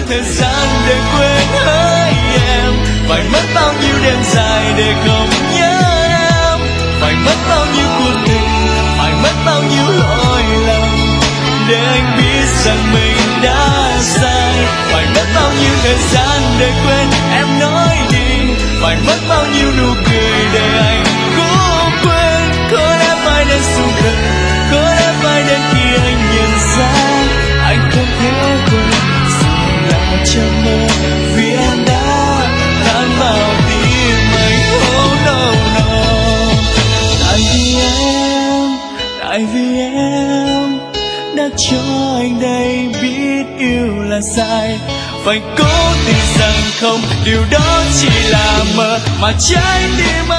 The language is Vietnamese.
thời gian để quên hỡi em. Phải mất bao nhiêu đêm dài để không nhớ em, phải mất bao nhiêu cuộc tình, phải mất bao nhiêu lỗi lầm để anh biết rằng mình đã sai. Phải mất bao nhiêu thời gian để quên em nói đi, phải mất bao nhiêu nụ cười để anh cũng quên. Có lẽ phải đến suốt đời, có lẽ phải đến khi anh nhận ra anh không thể quên, dù là trong mơ, vì em đã tan vào tim anh. Oh no no, tại vì em đã cho anh đây biết yêu là sai. Phải cố tin rằng không, điều đó chỉ là mơ mà trái tim anh